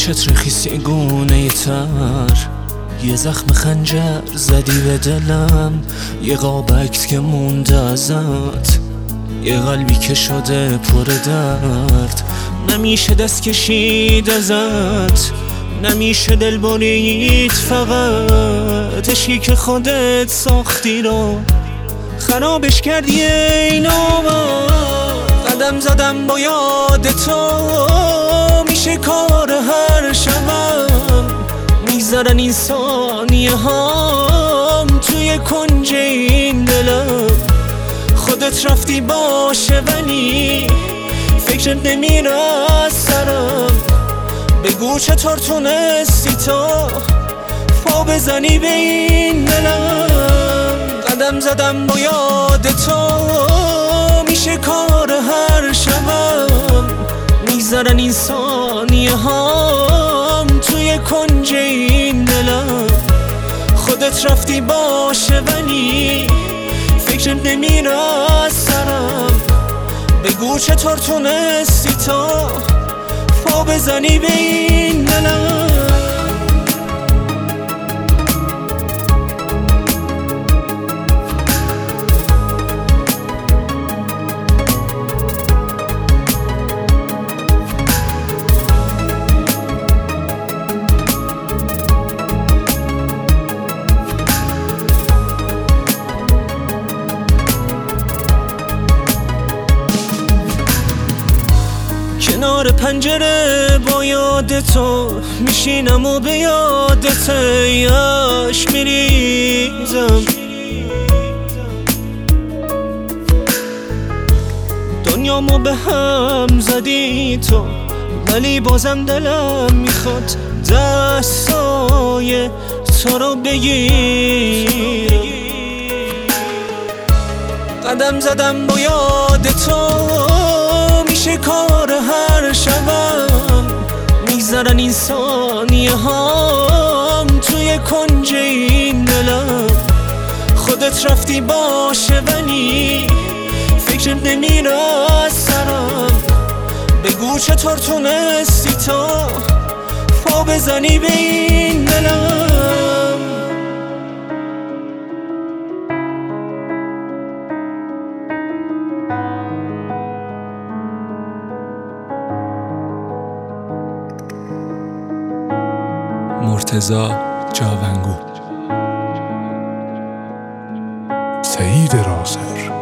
چتر خیسی گونه تر، یه زخم خنجر زدی به دلم، یه قابکت که مونده ازت، یه قلبی که شده پر درد. نمیشه دست کشید ازت، نمیشه دل برید، فقط عشقی که خودت ساختی رو خرابش کردی ای نامرد. قدم زدم با یاد تو، میشه کار هر شبم، میگذرن این ثانیه هام توی کنج این دلم. خودت رفتی باشه ولی فکرت نمیره از سرم، بگو چطور تونستی تا پا بزنی به این دلم. قدم زدم با یاد تو، میشه کار هر شبم، میگذرن این ثانیه هام توی کنج این دلم. خودت رفتی باشه ولی فکرت نمیره از سرم، بگو چطور تونستی تا پا بزنی به این دلم. کنار پنجره با یاد تو میشینم و به یادت عشق میریزم. دنیامو به هم زدی تو، ولی بازم دلم میخواد دستای تو رو بگیرم. قدم زدم با یاد تو، میشه کار هر شبم، میگذرن این ثانیه هام توی کنج این دلم. خودت رفتی باشه ولی فکرت نمیره از سرم، بگو چطور تونستی تا پا بزنی به این دلم. مرتضی جاونگو. سعید راسر